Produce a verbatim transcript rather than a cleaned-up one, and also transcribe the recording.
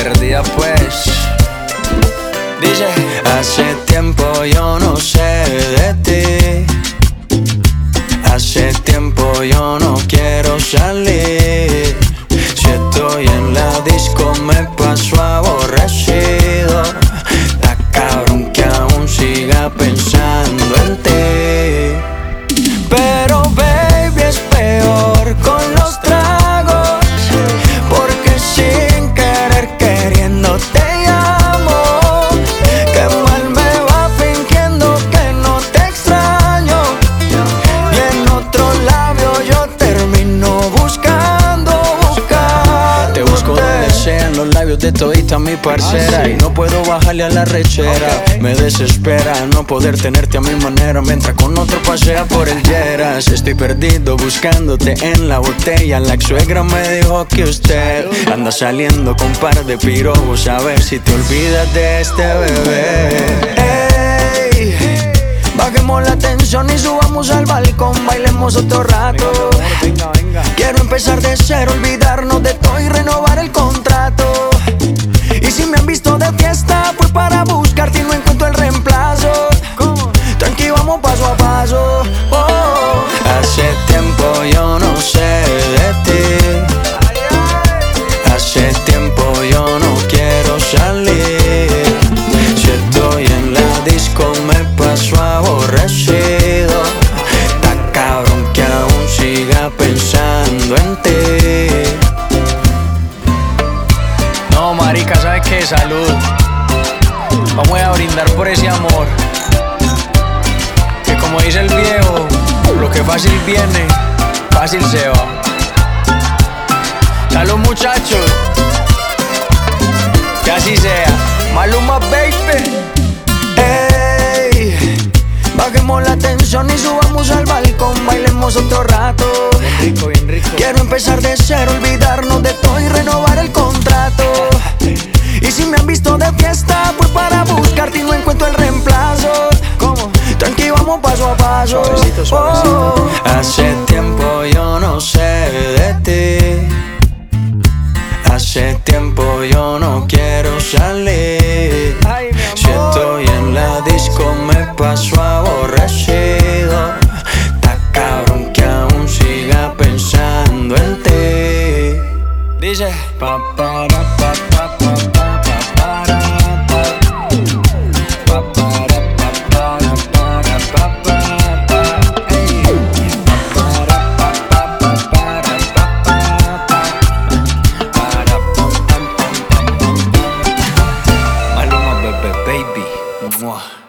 perdida pues. Dice: hace tiempo yo no sé de ti, hace tiempo yo no quiero salir. Si estoy en la disco me paso aborrecido. Está cabrón que aún siga pensando en ti. Pero baby, es peor con los tragos, porque sin querer queriendo te llamo. Qué mal me va fingiendo que no te extraño, y en otro labio yo termino buscando, buscando. Te busco donde sea, en los labios de todita mi parcera, ah, sí. Y no puedo bajarle a la rechera, okay. Me desespera no poder tenerte a mi manera, mientras con otro pasea por el Lleras. Estoy perdido buscándote en la botella. La ex suegra me dijo que usted anda saliendo con par de pirobos, a ver si te olvidas de este bebé. Ey, bajemos la tensión y subamos al balcón, bailemos otro rato. Venga, venga. Quiero empezar de cero, olvidarnos de todo y renovar el contrato. Y si me han visto de fiesta, pues para buscarte y no encuentro el reemplazo. ¿Cómo? Tranqui, vamos paso a paso. Oh. Hace tiempo yo no sé de ti, hace tiempo yo no quiero salir. Si estoy en la disco me paso aborrecido. Está cabrón que aún siga pensando en ti. No, marica, ¿sabes qué? Salud. Vamos a brindar por ese amor, que como dice el viejo, lo que fácil viene, fácil se va. Salud, muchachos, que así sea. Maluma, baby. Ey, bajemos la tensión y subamos al balcón, bailemos otro rato. Bien rico, bien rico. Quiero empezar de cero, olvidarnos de todo y renovar el contrato. Y si me han visto de fiesta, pues para buscarte y no encuentro el reemplazo. ¿Cómo? Tranqui, vamos paso a paso. Suavecito, suavecito. Oh. Hace tiempo yo no sé de ti, hace tiempo yo no quiero salir. Ay, si estoy en la disco me paso aborrecido. Está cabrón que aún siga pensando en ti. Dice: pa, pa, ra, pa, pa, pa, pa. Maluma, baby, baby. Mwah.